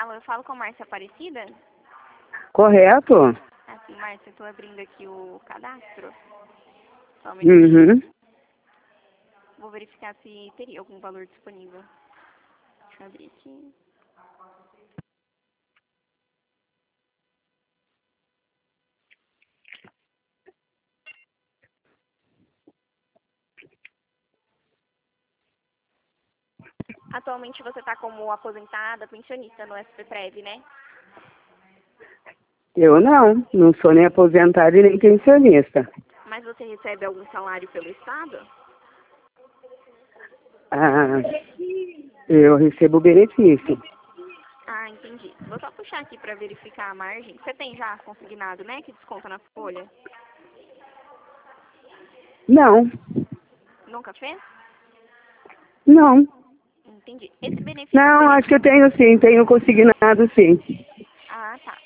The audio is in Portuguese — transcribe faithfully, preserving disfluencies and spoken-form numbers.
Alô, eu falo com a Márcia Aparecida? Correto? Assim, Márcia, eu tô abrindo aqui o cadastro. Só um minutinho. Uhum. Vou verificar se teria algum valor disponível. Deixa eu abrir aqui. Atualmente você está como aposentada, pensionista no S P Prev, né? Eu não, não sou nem aposentada e nem pensionista. Mas você recebe algum salário pelo Estado? Ah, eu recebo benefício. Ah, entendi. Vou só puxar aqui para verificar a margem. Você tem já consignado, né? Que desconta na folha? Não, Nunca fez? não. Entendi. Esse benefício Não, seria... acho que eu tenho sim, tenho consignado sim. Ah, tá.